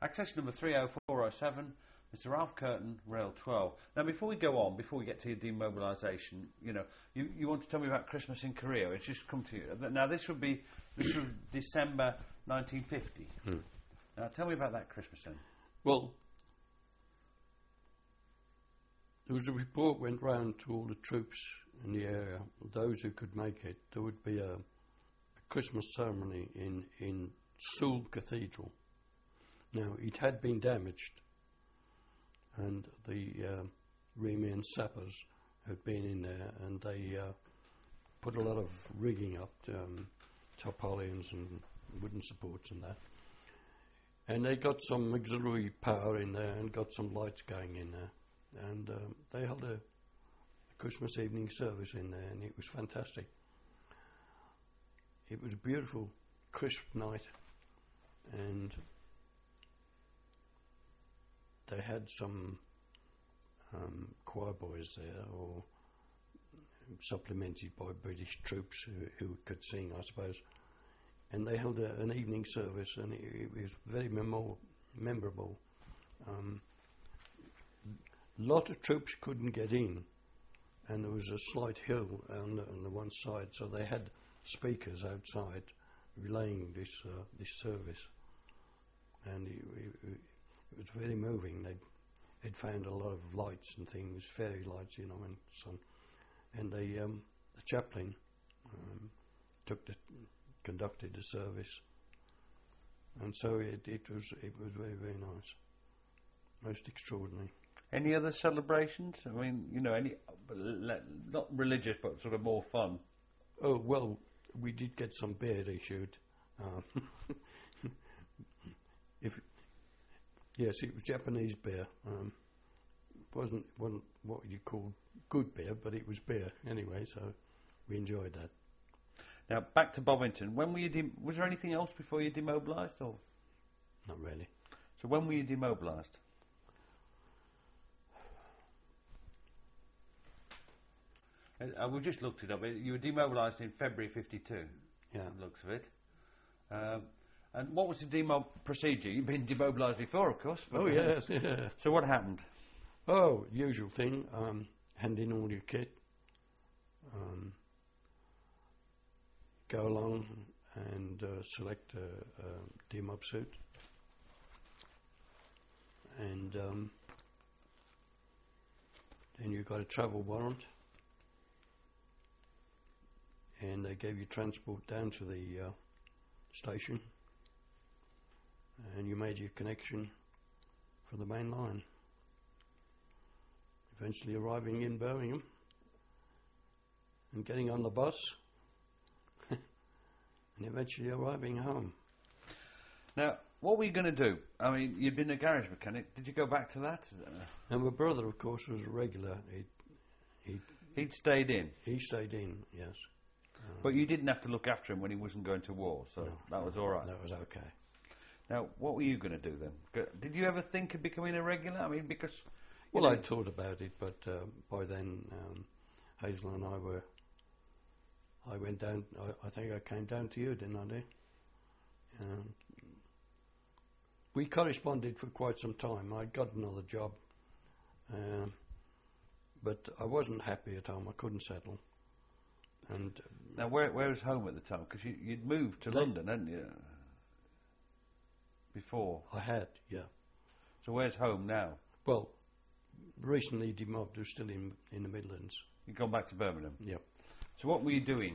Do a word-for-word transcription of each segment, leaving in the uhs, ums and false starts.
Accession number three oh four oh seven, Mister Ralph Curtin, rail twelve. Now, before we go on, before we get to your demobilisation, you know, you, you want to tell me about Christmas in Korea. It's just come to you. Now, this would be this was December nineteen fifty. Hmm. Now, tell me about that Christmas then. Well, there was a report went round to all the troops in the area, those who could make it. There would be a, a Christmas ceremony in, in Seoul Cathedral. Now, it had been damaged, and the uh, Remian sappers had been in there, and they uh, put a lot of rigging up, um, tarpaulins and wooden supports and that. And they got some auxiliary power in there and got some lights going in there. And um, they held a, a Christmas evening service in there, and it was fantastic. It was a beautiful, crisp night, and they had some um, choir boys there, or supplemented by British troops who, who could sing, I suppose. And they held a, an evening service, and it, it was very memor memorable. Um, a lot of troops couldn't get in, and there was a slight hill on the, on the one side, so they had speakers outside relaying this uh, this service, and it, it, it was very moving. They'd, they'd found a lot of lights and things, fairy lights, you know, and so on. And they, um, the chaplain um, took the conducted the service, and so it, it was it was very very nice, most extraordinary. Any other celebrations? I mean, you know, any not religious but sort of more fun. Oh well, we did get some beer issued. Um, if yes, it was Japanese beer. Um, it wasn't wasn't what you call good beer, but it was beer anyway. So we enjoyed that. Now back to Bovington. When were you? De was there anything else before you demobilised, or not really? So when were you demobilised? Uh, we just looked it up. You were demobilised in February fifty-two. Yeah, the looks of it. Um, and what was the demob procedure? You've been demobilised before, of course. Oh yes, yeah. So what happened? Oh, usual thing. Um, hand in all your kit. Um, go along and uh, select a, a demob suit, and um, then you got a travel warrant, and they gave you transport down to the uh, station, and you made your connection for the main line, eventually arriving in Birmingham and getting on the bus and eventually arriving home. Now, what were you going to do? I mean, you'd been a garage mechanic. Did you go back to that? And my brother, of course, was a regular. He'd, he'd, He'd stayed in? He stayed in, yes. Um, but you didn't have to look after him when he wasn't going to war, so no, that was all right. That was okay. Now, what were you going to do then? Did you ever think of becoming a regular? I mean, because... Well, I thought about it, but uh, by then um, Hazel and I were... I went down... I, I think I came down to you, didn't I, dear? Um, we corresponded for quite some time. I'd got another job. Um, but I wasn't happy at home. I couldn't settle. And uh, now, where where was home at the time? Because you, you'd moved to London, hadn't you? Before. I had, yeah. So where's home now? Well, recently demobbed. Was still in in the Midlands. You've gone back to Birmingham. Yep. So what were you doing?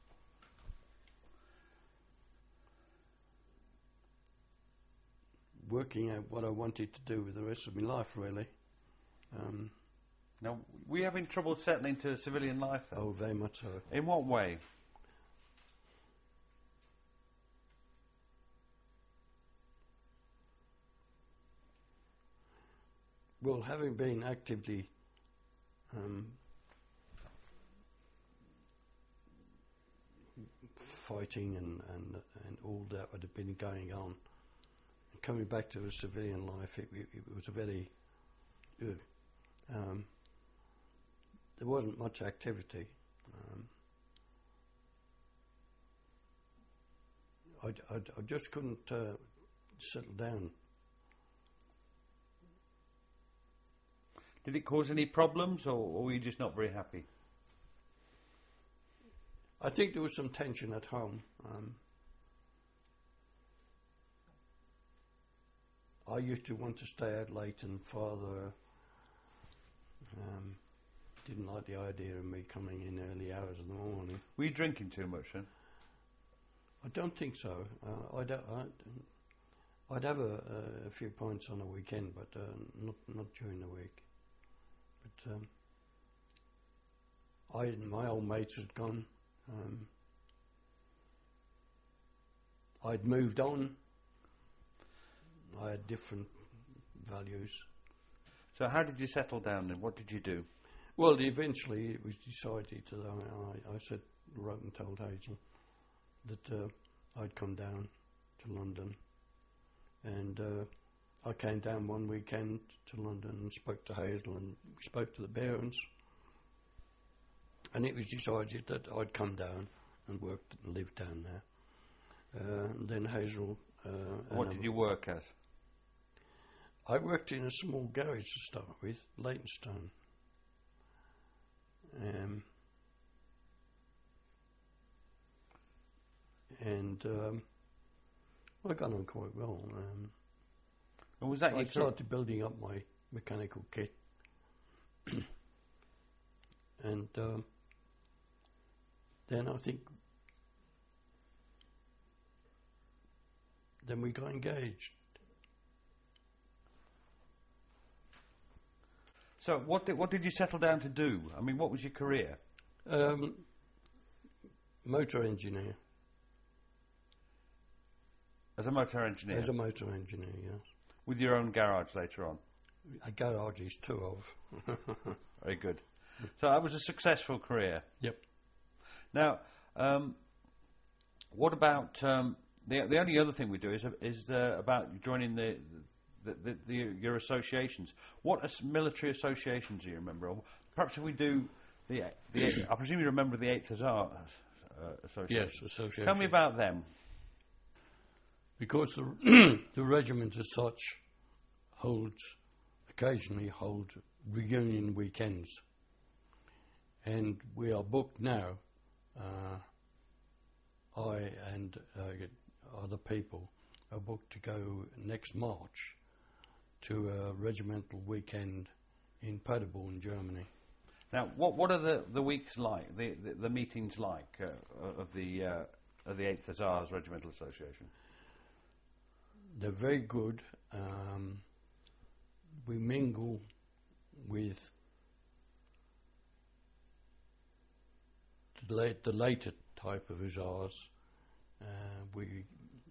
Working out what I wanted to do with the rest of my life, really. Um, now, were you having trouble settling to civilian life then? Oh, very much so. In what way? Well, having been actively um, fighting and, and, and all that would have been going on, coming back to a civilian life, it, it, it was a very, uh, um, there wasn't much activity. Um, I, I, I just couldn't uh, settle down Did it cause any problems, or, or were you just not very happy? I think there was some tension at home. Um, I used to want to stay out late, and Father um, didn't like the idea of me coming in early hours of the morning. Were you drinking too much then? I don't think so. Uh, I'd, I'd, I'd have a, a few pints on a weekend, but uh, not not during the week. But um, I, my old mates had gone. Um, I'd moved on. I had different values. So how did you settle down then? What did you do? Well, eventually it was decided that I, I, I said, wrote and told Hazel that uh, I'd come down to London. And uh, I came down one weekend to London and spoke to Hazel, and we spoke to the parents. And it was decided that I'd come down and work and live down there. Uh, and then Hazel... Uh, what did you work as? I worked in a small garage to start with, Leytonstone. Um, and um, well, I got on quite well. Um, and was that I you started building up my mechanical kit. And um, then I think then we got engaged. So what did, what did you settle down to do? I mean, what was your career? Um, motor engineer. As a motor engineer? As a motor engineer, yes. With your own garage later on? A garage is two of. Very good. So that was a successful career? Yep. Now, um, what about... Um, the the only other thing we do is is uh, about joining the... The, the, the, your associations. What as military associations do you remember? Or perhaps if we do the, the I presume you remember the Eighth Hussars uh, Association. Yes, association. Tell me about them. Because the the regiment as such holds occasionally holds reunion weekends, and we are booked now. Uh, I and uh, other people are booked to go next March to a regimental weekend in Paderborn, Germany. Now, what what are the, the weeks like, the, the, the meetings like uh, of the uh, of the Eighth Hussars Regimental Association? They're very good. Um, we mingle with the, late, the later type of Hussars. Uh, we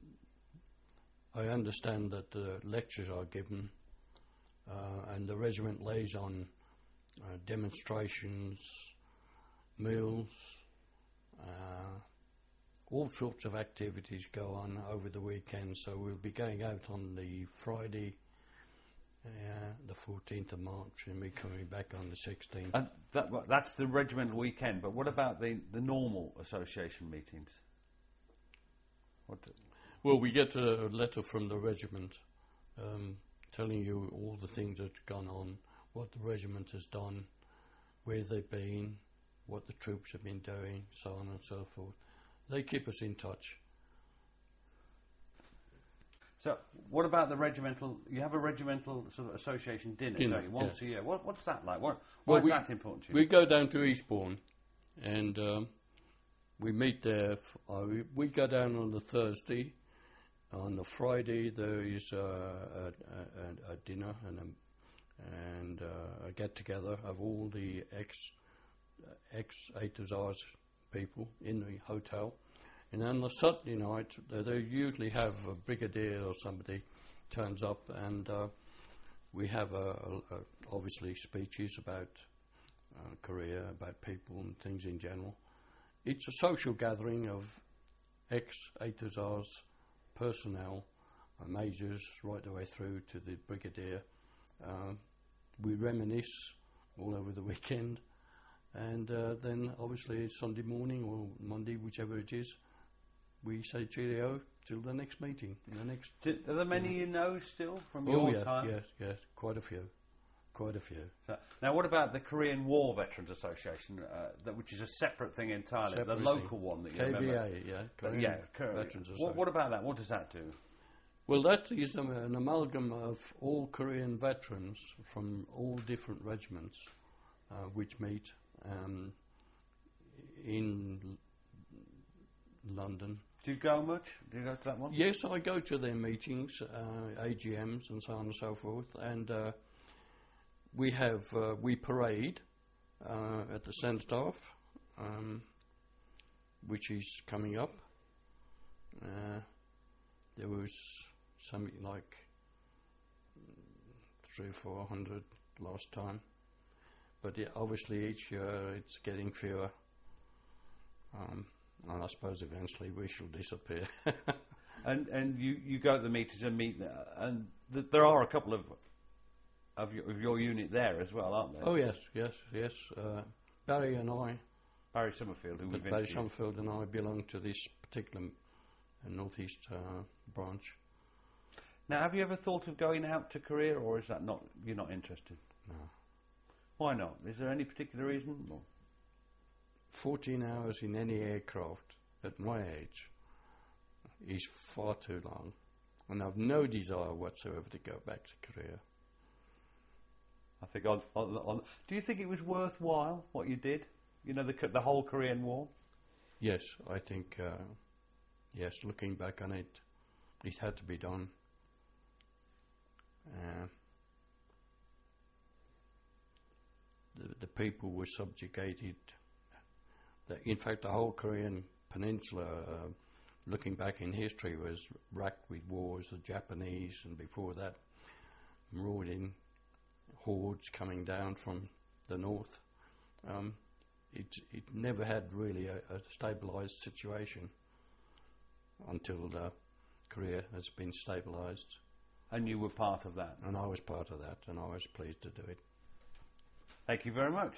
I understand that the lectures are given uh, and the regiment lays on uh, demonstrations, meals, uh, all sorts of activities go on over the weekend. So we'll be going out on the Friday, uh, the fourteenth of March, and we're coming back on the sixteenth. And that, that's the regimental weekend, but what about the, the normal association meetings? What the Well, we get a letter from the regiment um, telling you all the things that's gone on, what the regiment has done, where they've been, what the troops have been doing, so on and so forth. They keep us in touch. So, what about the regimental? You have a regimental sort of association dinner, dinner don't you, once yeah. a year. What, what's that like? What, why well, is we, that important to you? We go down to Eastbourne, and um, we meet there. F- uh, we, we go down on the Thursday. On the Friday there is uh, a, a, a dinner and a, and uh, a get together of all the ex ex Eighth Hussars people in the hotel, and on the Saturday night they, they usually have a brigadier or somebody turns up, and uh, we have a, a, a obviously speeches about uh, career, about people and things in general. It's a social gathering of ex Eighth Hussars personnel, uh, majors, right the way through to the brigadier. Uh, we reminisce all over the weekend, and uh, then obviously Sunday morning or Monday, whichever it is, we say cheerio till the next meeting. The next. Do, are there many you know still from oh your yeah, time? yes, yes, quite a few. quite a few. So, now, what about the Korean War Veterans Association, uh, that, which is a separate thing entirely, Separate the local one that you K V A, remember? yeah. But Korean yeah, Korean. Veterans What, Association. what about that? What does that do? Well, that is um, an amalgam of all Korean veterans from all different regiments, uh, which meet um, in L- London. Do you go much? Do you go to that one? Yes, I go to their meetings, uh, A G Ms and so on and so forth, and uh, we have uh, we parade uh, at the Cenotaph, um, which is coming up. Uh, there was something like three or four hundred last time, but yeah, obviously each year it's getting fewer. Um, and I suppose eventually we shall disappear. And and you, you go to the meetings and meet, there, and th- there are a couple of of your, of your unit there as well, aren't there? Oh yes, yes, yes. Uh, Barry and I, Barry Summerfield, who but we've Barry interviewed. Summerfield and I belong to this particular uh, northeast uh, branch. Now, have you ever thought of going out to Korea, or is that not, you're not interested? No. Why not? Is there any particular reason? Or? fourteen hours in any aircraft at my age is far too long, and I've no desire whatsoever to go back to Korea. I think on, on, on. Do you think it was worthwhile what you did? You know, the K- the whole Korean War. Yes, I think, uh, yes, looking back on it, it had to be done. Uh, the, the people were subjugated. The, in fact, the whole Korean peninsula, uh, looking back in history, was racked with wars. The Japanese, and before that, marauding hordes coming down from the north. Um, it, it never had really a, a stabilised situation until uh, Korea has been stabilised. And you were part of that. And I was part of that, and I was pleased to do it. Thank you very much.